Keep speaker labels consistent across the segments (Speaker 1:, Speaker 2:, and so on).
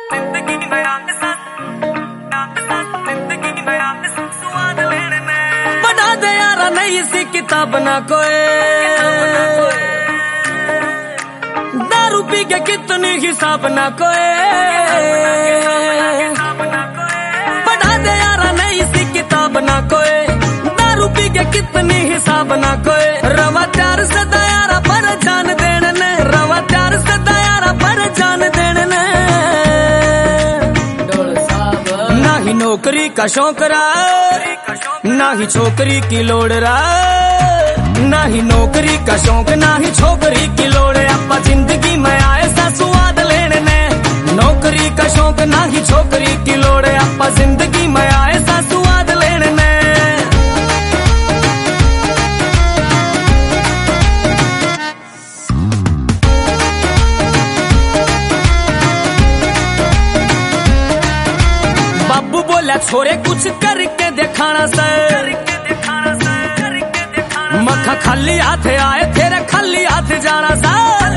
Speaker 1: बना दे यारा नहीं सी किताब ना कोई, दारू पी के कितनी हिसाब ना कोई। बना दे यारा नहीं सी किताब ना कोई, दारू पी के कितनी हिसाब ना कोई। रवा प्यार से दयारा पर जान देने ने, रवा प्यार से दयारा पर जान देने ने। ना ही नौकरी का शौक रहा, ना ही छोकरी की लोड़ रहा। ना ही नौकरी का शौक, ना ही छोकरी की लोड़। अपा जिंदगी में आए सा स्वाद लेने ने, नौकरी का शौक ना ही छोकरी की लोड़। अपा जिंदगी में आए सा स्वाद लेने ने। बाबू बोला छोरे कुछ करके दिखाना सर, मक्खा खाली हाथ आए तेरे खाली हाथ जाना सा।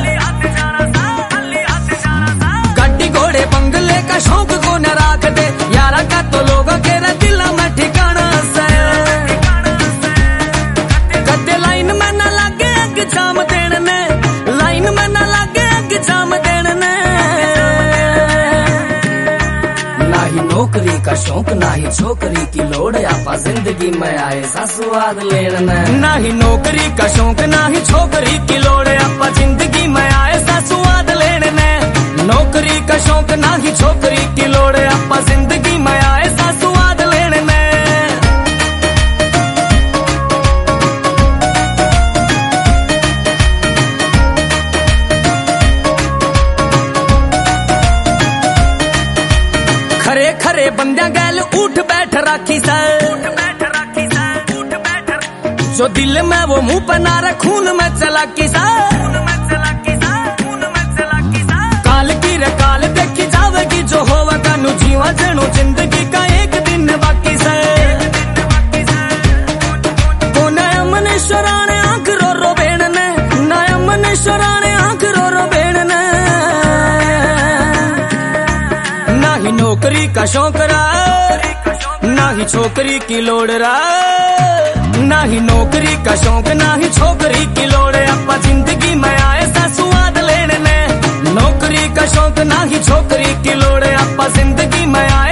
Speaker 1: गाड़ी घोड़े बंगले का शौक को न राख दे यारा का, तो लोगों के दिल में ठिकाना सा। कदे लाइन में न लगे एग्जाम देने ने, लाइन में न लगे एग्जाम देने ने। ना ही नौकरी का शौक, ना ही छोकरी की लोड़। आपा जिंदगी में आए सा स्वाद लेना। ना ही नौकरी का शौक, ना ही छोकरी की लोड़। आपा जिंदगी में आए सा स्वाद लेने। नौकरी का शौक, ना ही छोकरी की लोड़। आपा जिंदगी में आए सा स्वाद लेने। खरे खरे बंदिया गैल उठ बैठ राखी सर, जो दिल में वो मुंह पर ना रख, खून में चलाकी सा। काल की रे काल देखी जावेगी जो होगा कानू, जीवा जनो जिंदगी का एक दिन बाकी से। को नया मनेश्वरा ने आंख रो रो बेण ने, नया मनेश्वरा ने आंख रो रो बेण ने। ना ही नौकरी का शौक रहा, ना ही छोकरी की लोड़ रहा। ना ही नौकरी का शौक, ना ही छोकरी की लोड़। अपा जिंदगी में आए सा स्वाद लेने ने, नौकरी का शौक, ना ही छोकरी की लोड़। अपा जिंदगी में आए